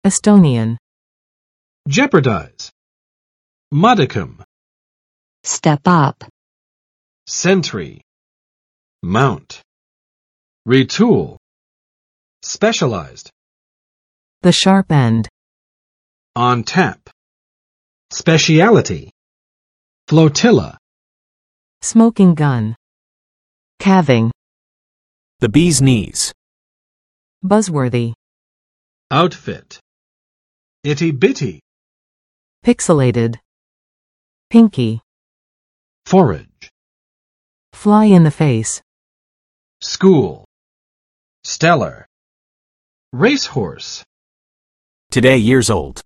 Estonian. Jeopardize. Modicum. Step up. Sentry. Mount. Retool. Specialized. The sharp end. On tap. Speciality. Flotilla. Smoking gun. Calving. The bee's knees. Buzzworthy. Outfit. Itty bitty. Pixelated. Pinky. Forage. Fly in the face. School. Stellar. Racehorse. Today years old.